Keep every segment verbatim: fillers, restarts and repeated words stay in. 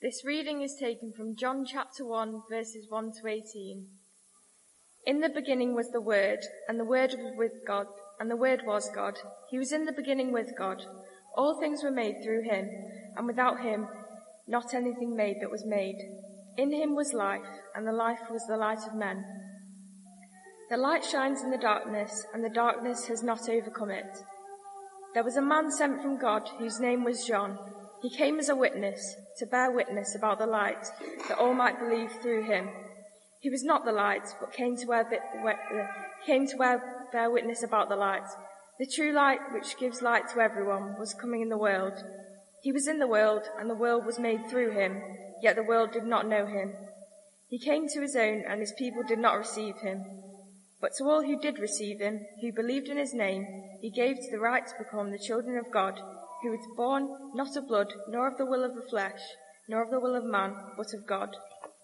This reading is taken from John chapter one, verses one to eighteen. In the beginning was the Word, and the Word was with God, and the Word was God. He was in the beginning with God. All things were made through him, and without him not anything made that was made. In him was life, and the life was the light of men. The light shines in the darkness, and the darkness has not overcome it. There was a man sent from God, whose name was John. He came as a witness, to bear witness about the light, that all might believe through him. He was not the light, but came to, bear, came to bear, bear witness about the light. The true light, which gives light to everyone, was coming in the world. He was in the world, and the world was made through him, yet the world did not know him. He came to his own, and his people did not receive him. But to all who did receive him, who believed in his name, he gave the right to become the children of God, who was born not of blood, nor of the will of the flesh, nor of the will of man, but of God.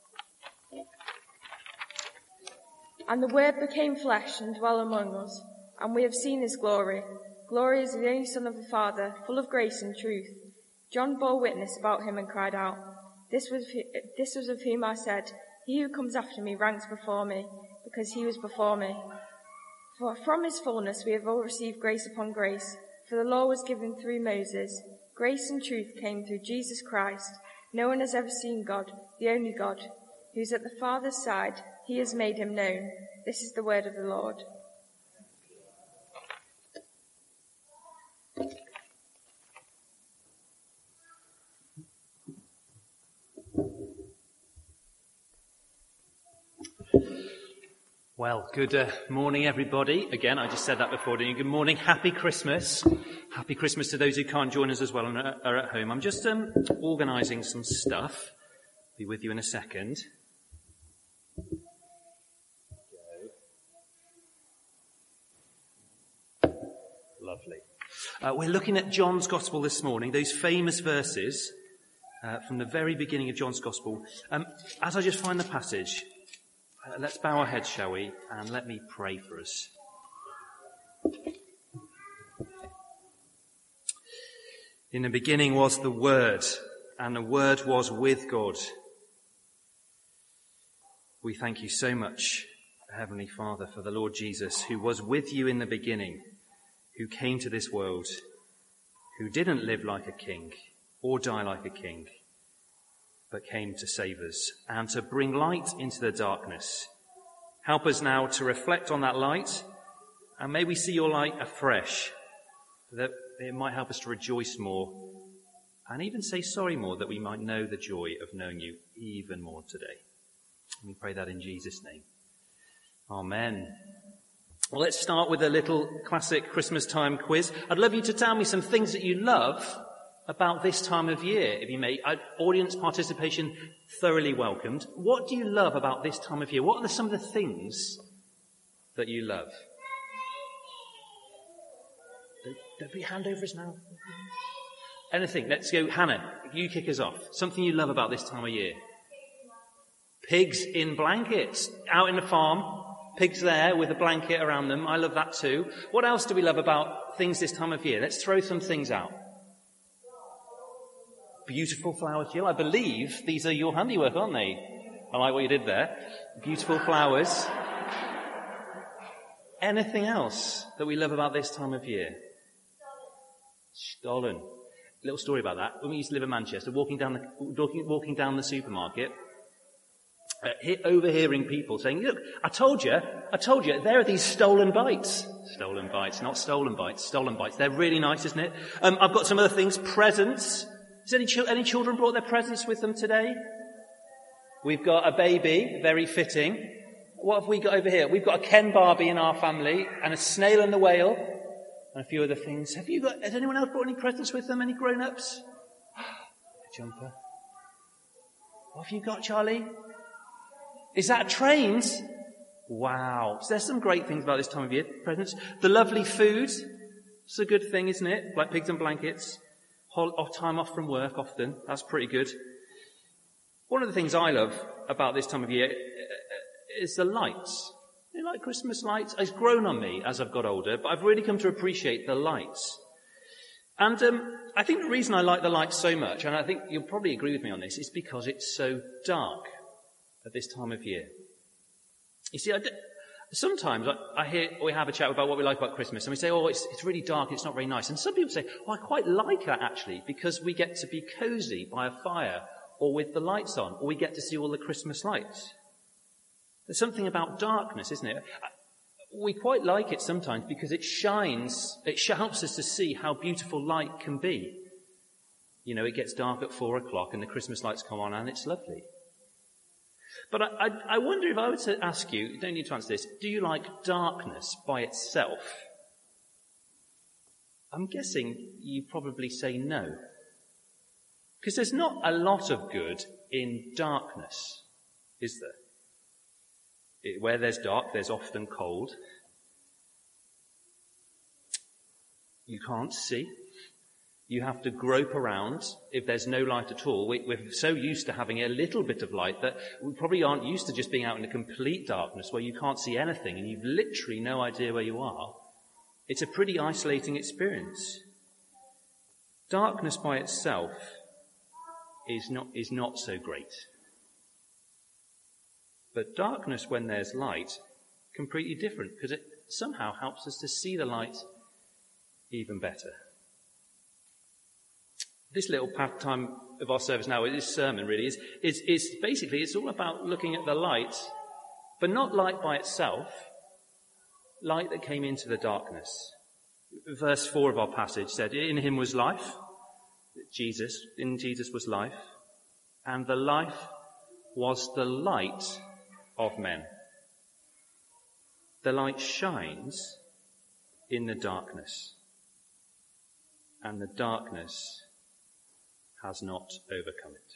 And the Word became flesh and dwelt among us, and we have seen his glory. Glory is the only Son of the Father, full of grace and truth. John bore witness about him and cried out, This was, this was of whom I said, He who comes after me ranks before me, because he was before me. For from his fullness we have all received grace upon grace. For the law was given through Moses. Grace and truth came through Jesus Christ. No one has ever seen God, the only God, who is at the Father's side. He has made him known. This is the word of the Lord. Well, good uh, morning, everybody. Again, I just said that before, didn't you? Good morning. Happy Christmas. Happy Christmas to those who can't join us as well and are at home. I'm just um, organising some stuff. Be with you in a second. Lovely. Uh, we're looking at John's Gospel this morning, those famous verses uh, from the very beginning of John's Gospel. Um, as I just find the passage, uh, let's bow our heads, shall we, and let me pray for us. In the beginning was the Word, and the Word was with God. We thank you so much, Heavenly Father, for the Lord Jesus, who was with you in the beginning, who came to this world, who didn't live like a king or die like a king, but came to save us and to bring light into the darkness. Help us now to reflect on that light, and may we see your light afresh, that it might help us to rejoice more and even say sorry more, that we might know the joy of knowing you even more today. And we pray that in Jesus' name. Amen. Well, let's start with a little classic Christmas time quiz. I'd love you to tell me some things that you love about this time of year, if you may. Audience participation thoroughly welcomed. What do you love about this time of year? What are some of the things that you love? Don't be hand over us now. Anything. Let's go. Hannah, you kick us off. Something you love about this time of year. Pigs in blankets. Out in the farm. Pigs there with a blanket around them. I love that too. What else do we love about things this time of year? Let's throw some things out. Beautiful flowers, Jill. I believe these are your handiwork, aren't they? I like what you did there. Beautiful flowers. Anything else that we love about this time of year? Stollen. Little story about that. When we used to live in Manchester, walking down the, walking, walking down the supermarket, Uh, he- overhearing people saying, look, I told you, I told you, there are these stolen bites. Stolen bites, not stolen bites, stolen bites. They're really nice, isn't it? Um, I've got some other things. Presents. Has any, ch- any children brought their presents with them today? We've got a baby, very fitting. What have we got over here? We've got a Ken Barbie in our family, and a snail and the whale, and a few other things. Have you got, has anyone else brought any presents with them? Any grown-ups? A jumper. What have you got, Charlie? Is that trains? Wow. So there's some great things about this time of year. Presents. The lovely food. It's a good thing, isn't it? Like pigs and blankets. Whole, off time off from work often. That's pretty good. One of the things I love about this time of year is the lights. You like Christmas lights? It's grown on me as I've got older, but I've really come to appreciate the lights. And um, I think the reason I like the light so much, and I think you'll probably agree with me on this, is because it's so dark at this time of year. You see, I d- sometimes I, I hear we have a chat about what we like about Christmas, and we say, oh, it's, it's really dark, it's not very nice. And some people say, oh, I quite like that actually, because we get to be cozy by a fire, or with the lights on, or we get to see all the Christmas lights. There's something about darkness, isn't it? We quite like it sometimes because it shines, it helps us to see how beautiful light can be. You know, it gets dark at four o'clock and the Christmas lights come on and it's lovely. But I, I, I wonder if I were to ask you, you don't need to answer this, do you like darkness by itself? I'm guessing you probably say no. Because there's not a lot of good in darkness, is there? It, where there's dark, there's often cold. You can't see. You have to grope around if there's no light at all. We, we're so used to having a little bit of light that we probably aren't used to just being out in a complete darkness where you can't see anything and you've literally no idea where you are. It's a pretty isolating experience. Darkness by itself is not, is not so great. But darkness when there's light, completely different, because it somehow helps us to see the light even better. This little time of our service now, this sermon really is, is, is basically, it's all about looking at the light, but not light by itself, light that came into the darkness. Verse four of our passage said, in him was life, Jesus, in Jesus was life, and the life was the light of men. The light shines in the darkness, and the darkness has not overcome it.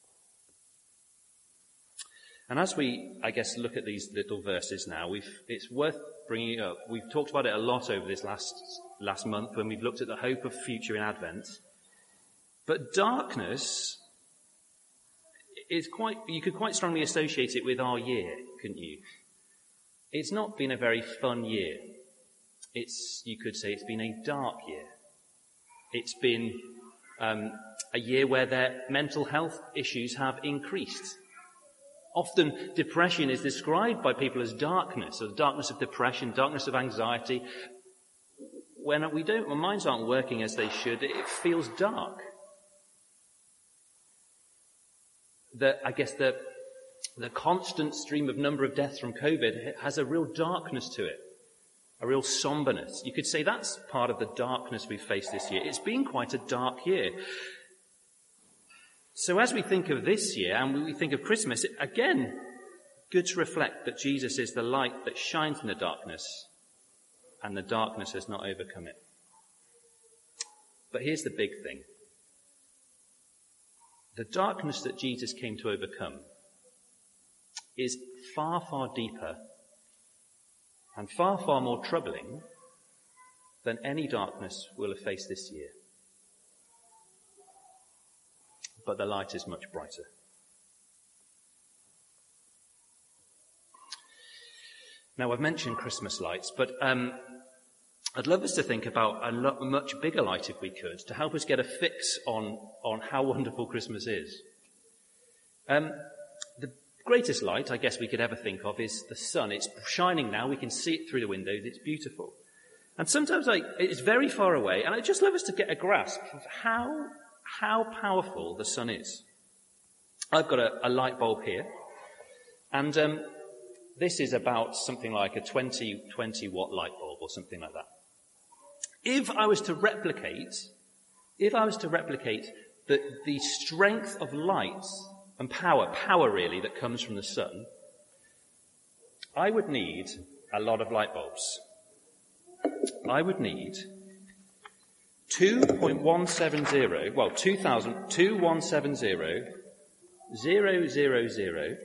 And as we, I guess, look at these little verses now, we've, it's worth bringing it up. We've talked about it a lot over this last, last month when we've looked at the hope of future in Advent. But darkness is quite, you could quite strongly associate it with our year, couldn't you? It's not been a very fun year. It's, you could say it's been a dark year. It's been um, a year where their mental health issues have increased. Often depression is described by people as darkness, or darkness of depression, darkness of anxiety. When we don't, our minds aren't working as they should, it feels dark. The, I guess the, the constant stream of number of deaths from COVID has a real darkness to it, a real somberness. You could say that's part of the darkness we've faced this year. It's been quite a dark year. So as we think of this year and we think of Christmas, it, again, good to reflect that Jesus is the light that shines in the darkness, and the darkness has not overcome it. But here's the big thing. The darkness that Jesus came to overcome is far, far deeper and far, far more troubling than any darkness we'll have faced this year. But the light is much brighter. Now, I've mentioned Christmas lights, but um, I'd love us to think about a lot, much bigger light, if we could, to help us get a fix on, on how wonderful Christmas is. Um, the greatest light, I guess, we could ever think of is the sun. It's shining now. We can see it through the windows. It's beautiful. And sometimes I, it's very far away, and I'd just love us to get a grasp of how, how powerful the sun is. I've got a, a light bulb here, and um, this is about something like a twenty, twenty watt light bulb or something like that. If I was to replicate, if I was to replicate the, the strength of light and power, power really, that comes from the sun, I would need a lot of light bulbs. I would need two point one seven zero, well, two thousand, two one seven zero, zero zero zero,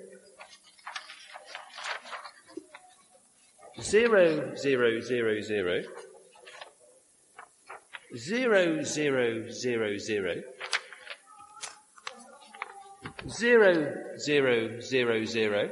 zero zero zero zero, zero zero zero zero, zero zero zero zero,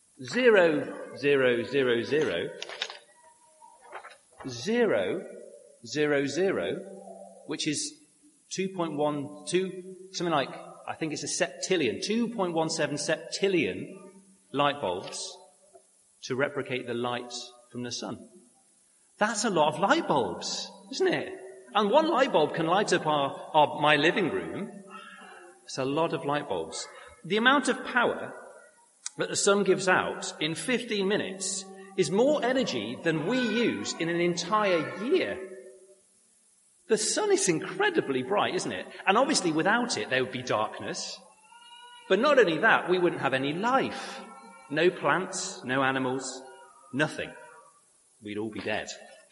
zero zero zero zero, zero hundred, which is two point one two, something like, I think it's a septillion, two point one seven septillion light bulbs to replicate the light from the sun. That's a lot of light bulbs, isn't it? And one light bulb can light up our, our my living room. It's a lot of light bulbs. The amount of power that the sun gives out in fifteen minutes is more energy than we use in an entire year. The sun is incredibly bright, isn't it? And obviously without it there would be darkness. But not only that, we wouldn't have any life. No plants, no animals, nothing. We'd all be dead.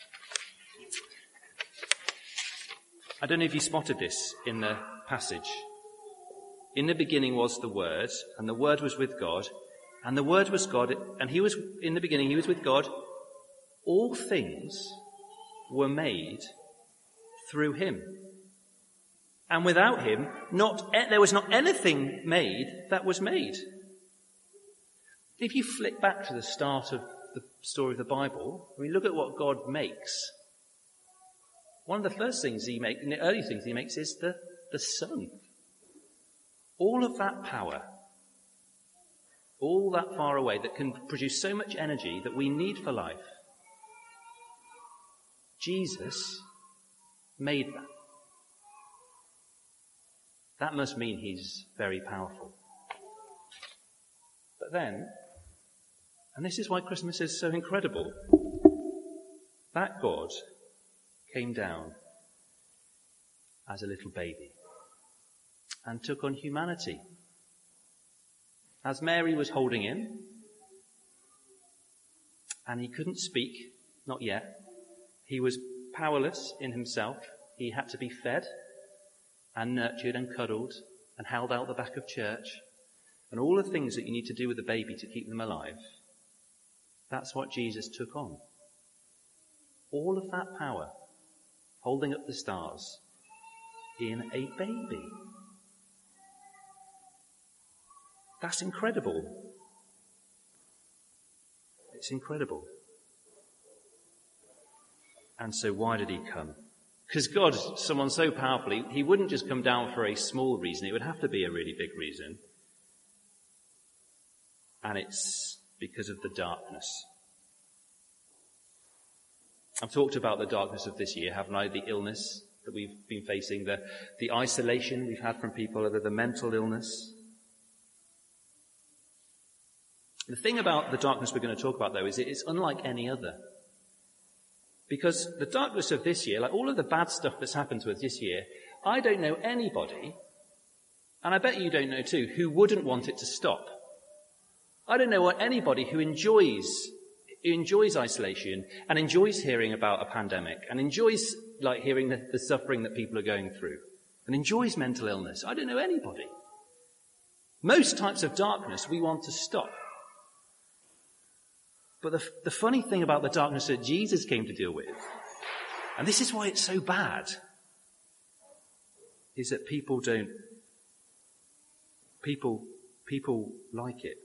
I don't know if you spotted this in the passage. In the beginning was the Word, and the Word was with God, and the Word was God, and he was, in the beginning, he was with God. All things were made through him. And without him, not, there was not anything made that was made. If you flick back to the start of the story of the Bible, I mean, look at what God makes. One of the first things he makes, the early things he makes is the, the sun. All of that power, all that far away, that can produce so much energy that we need for life. Jesus made that. That must mean he's very powerful. But then, and this is why Christmas is so incredible, that God came down as a little baby and took on humanity. As Mary was holding him, and he couldn't speak, not yet. He was powerless in himself. He had to be fed and nurtured and cuddled and held out the back of church and all the things that you need to do with a baby to keep them alive. That's what Jesus took on. All of that power, holding up the stars in a baby. That's incredible. It's incredible. And so why did he come? Because God, someone so powerful, he, he wouldn't just come down for a small reason. It would have to be a really big reason. And it's because of the darkness. I've talked about the darkness of this year, haven't I? The illness that we've been facing, the, the isolation we've had from people, the, the mental illness. The thing about the darkness we're going to talk about, though, is it's unlike any other. Because the darkness of this year, like all of the bad stuff that's happened to us this year, I don't know anybody, and I bet you don't know too, who wouldn't want it to stop. I don't know anybody who enjoys who enjoys isolation and enjoys hearing about a pandemic and enjoys like hearing the, the suffering that people are going through and enjoys mental illness. I don't know anybody. Most types of darkness we want to stop. But the, the funny thing about the darkness that Jesus came to deal with, and this is why it's so bad, is that people don't, people, people like it.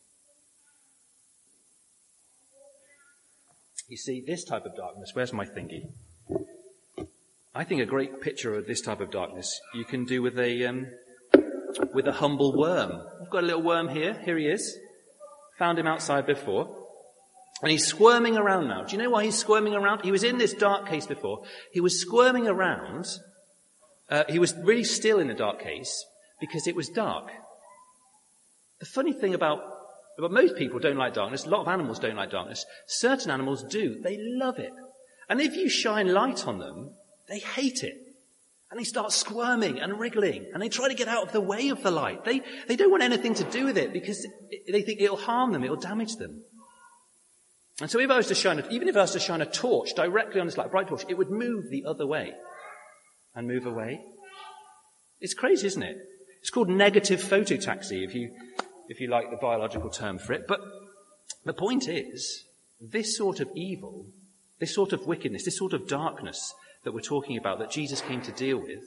You see, this type of darkness, where's my thingy? I think a great picture of this type of darkness you can do with a, um, with a humble worm. I've got a little worm here. Here he is. Found him outside before. And he's squirming around now. Do you know why he's squirming around? He was in this dark case before. He was squirming around. Uh, he was really still in the dark case because it was dark. The funny thing about, about most people don't like darkness. A lot of animals don't like darkness. Certain animals do. They love it. And if you shine light on them, they hate it. And they start squirming and wriggling. And they try to get out of the way of the light. They, they don't want anything to do with it because they think it'll harm them. It'll damage them. And so if I was to shine, a, even if I was to shine a torch directly on this light, a bright torch, it would move the other way and move away. It's crazy, isn't it? It's called negative phototaxi, if you, if you like the biological term for it. But the point is, this sort of evil, this sort of wickedness, this sort of darkness that we're talking about, that Jesus came to deal with,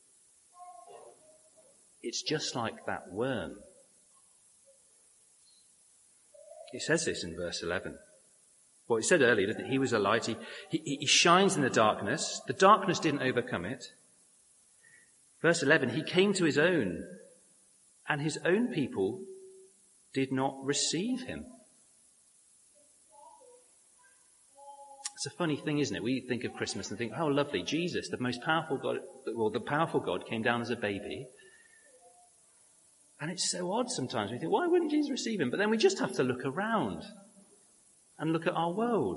it's just like that worm. It says this in verse eleven. Well, he said earlier, didn't he? He was a light. He, he, he shines in the darkness. The darkness didn't overcome it. Verse eleven, he came to his own, and his own people did not receive him. It's a funny thing, isn't it? We think of Christmas and think, oh, lovely, Jesus, the most powerful God, well, the powerful God came down as a baby. And it's so odd sometimes. We think, why wouldn't Jesus receive him? But then we just have to look around and look at our world.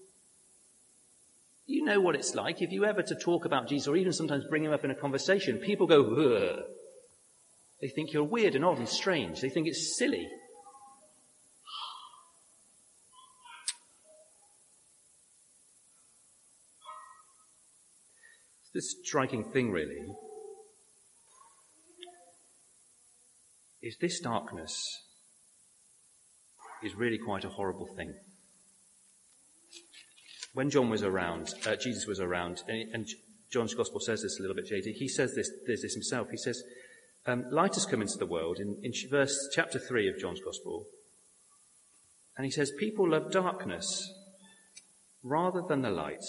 You know what it's like. If you ever to talk about Jesus or even sometimes bring him up in a conversation, people go, ugh. They think you're weird and odd and strange. They think it's silly. This striking thing, really, is this darkness is really quite a horrible thing. When John was around, uh, Jesus was around, and, and John's Gospel says this a little bit, J D. He says this, there's this himself. He says, um, light has come into the world in, in verse chapter three of John's Gospel. And he says, people love darkness rather than the light.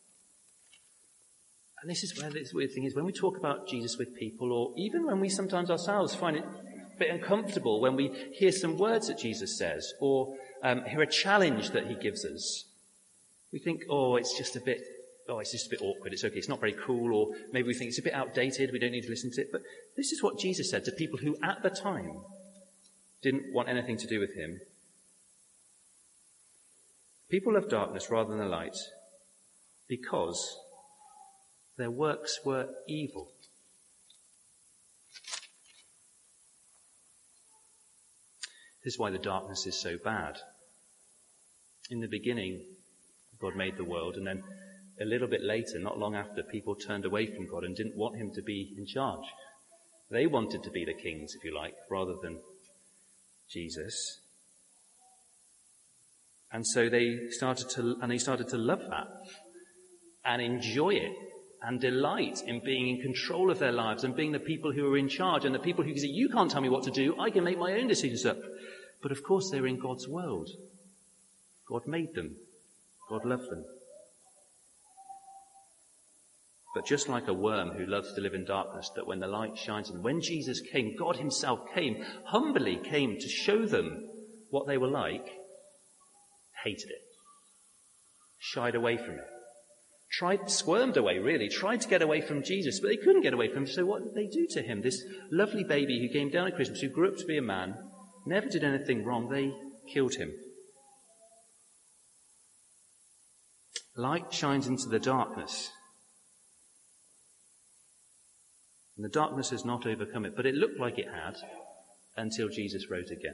And this is where this weird thing is. When we talk about Jesus with people, or even when we sometimes ourselves find it a bit uncomfortable when we hear some words that Jesus says, or um, hear a challenge that he gives us, we think, oh, it's just a bit, oh, it's just a bit awkward. It's okay. It's not very cool. Or maybe we think it's a bit outdated. We don't need to listen to it. But this is what Jesus said to people who at the time didn't want anything to do with him. People love darkness rather than the light because their works were evil. This is why the darkness is so bad. In the beginning, God made the world, and then a little bit later, not long after, people turned away from God and didn't want him to be in charge. They wanted to be the kings, if you like, rather than Jesus. And so they started to, and they started to love that and enjoy it and delight in being in control of their lives and being the people who are in charge and the people who can say, you can't tell me what to do, I can make my own decisions up. But of course they're in God's world. God made them. God loved them. But just like a worm who loves to live in darkness, that when the light shines on, when Jesus came, God himself came, humbly came to show them what they were like, hated it, shied away from it. Tried, squirmed away, really, tried to get away from Jesus, but they couldn't get away from him. So what did they do to him? This lovely baby who came down at Christmas, who grew up to be a man, never did anything wrong. They killed him. Light shines into the darkness. And the darkness has not overcome it, but it looked like it had until Jesus rose again.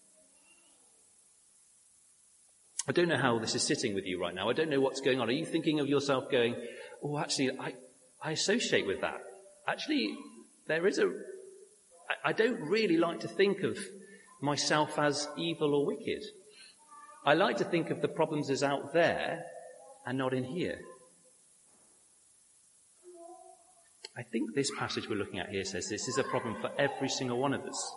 I don't know how this is sitting with you right now. I don't know what's going on. Are you thinking of yourself going, oh, actually, I, I associate with that. Actually, there is a... I, I don't really like to think of myself as evil or wicked. I like to think of the problems as out there and not in here. I think this passage we're looking at here says this is a problem for every single one of us.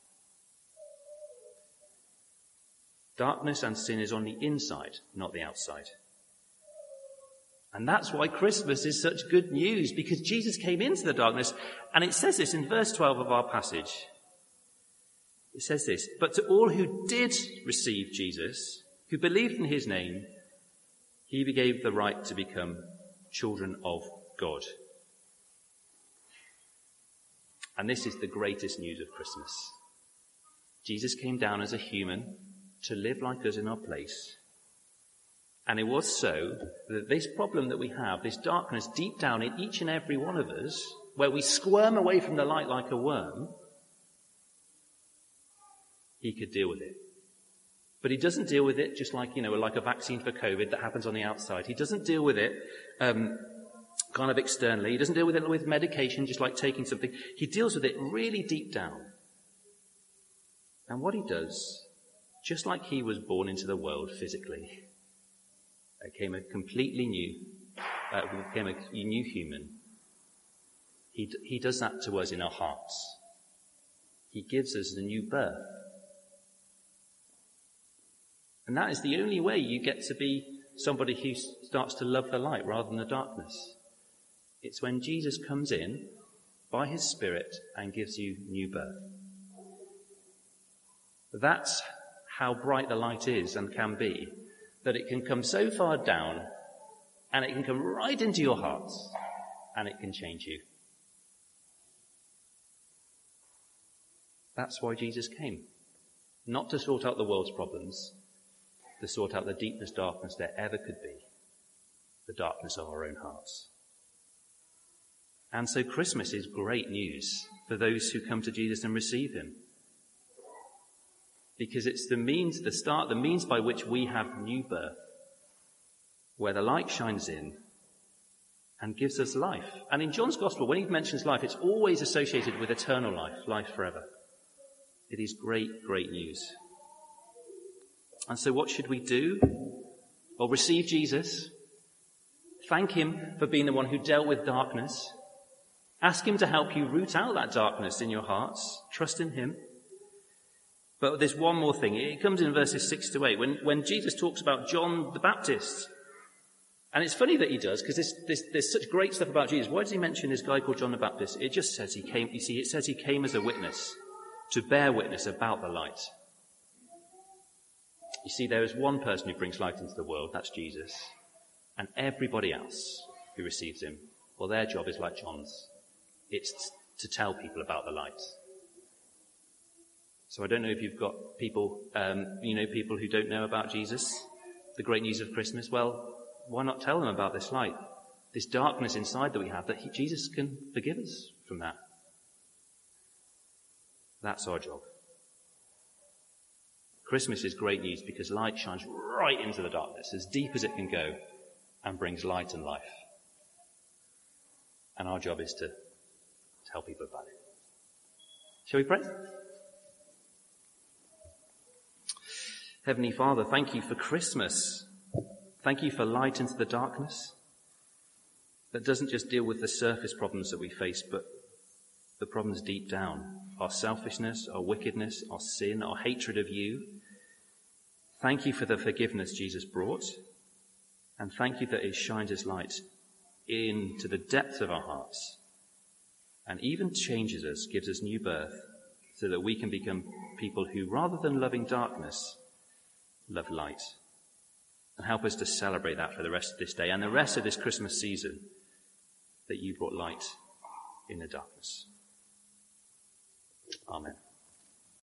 Darkness and sin is on the inside, not the outside. And that's why Christmas is such good news, because Jesus came into the darkness, and it says this in verse twelve of our passage. It says this, but to all who did receive Jesus, who believed in his name, he gave the right to become children of God. And this is the greatest news of Christmas. Jesus came down as a human to live like us in our place. And it was so that this problem that we have, this darkness deep down in each and every one of us, where we squirm away from the light like a worm, he could deal with it. But he doesn't deal with it just like, you know, like a vaccine for COVID that happens on the outside. He doesn't deal with it um, kind of externally. He doesn't deal with it with medication, just like taking something. He deals with it really deep down. And what he does, just like he was born into the world physically, became a completely new, uh, became a new human. He, he does that to us in our hearts. He gives us a new birth. And that is the only way you get to be somebody who starts to love the light rather than the darkness. It's when Jesus comes in by his Spirit and gives you new birth. That's how bright the light is and can be, that it can come so far down and it can come right into your hearts and it can change you. That's why Jesus came. Not to sort out the world's problems, to sort out the deepest darkness there ever could be, the darkness of our own hearts. And so Christmas is great news for those who come to Jesus and receive him. Because it's the means, the start, the means by which we have new birth, where the light shines in and gives us life. And in John's Gospel, when he mentions life, it's always associated with eternal life, life forever. It is great, great news. And so what should we do? Well, receive Jesus. Thank him for being the one who dealt with darkness. Ask him to help you root out that darkness in your hearts. Trust in him. But there's one more thing. It comes in verses six to eight, when, when Jesus talks about John the Baptist. And it's funny that he does, because there's, there's, there's such great stuff about Jesus. Why does he mention this guy called John the Baptist? It just says he came, you see, it says he came as a witness, to bear witness about the light. You see, there is one person who brings light into the world, that's Jesus. And everybody else who receives him, well, their job is like John's. It's to tell people about the light. So I don't know if you've got people, um, you know, people who don't know about Jesus, the great news of Christmas. Well, why not tell them about this light, this darkness inside that we have, that he, Jesus can forgive us from that. That's our job. Christmas is great news because light shines right into the darkness, as deep as it can go, and brings light and life. And our job is to tell people about it. Shall we pray? Heavenly Father, thank you for Christmas. Thank you for light into the darkness that doesn't just deal with the surface problems that we face, but the problems deep down. Our selfishness, our wickedness, our sin, our hatred of you. Thank you for the forgiveness Jesus brought. And thank you that it shines its light into the depths of our hearts and even changes us, gives us new birth, so that we can become people who, rather than loving darkness, love light. And help us to celebrate that for the rest of this day and the rest of this Christmas season, that you brought light in the darkness. Amen.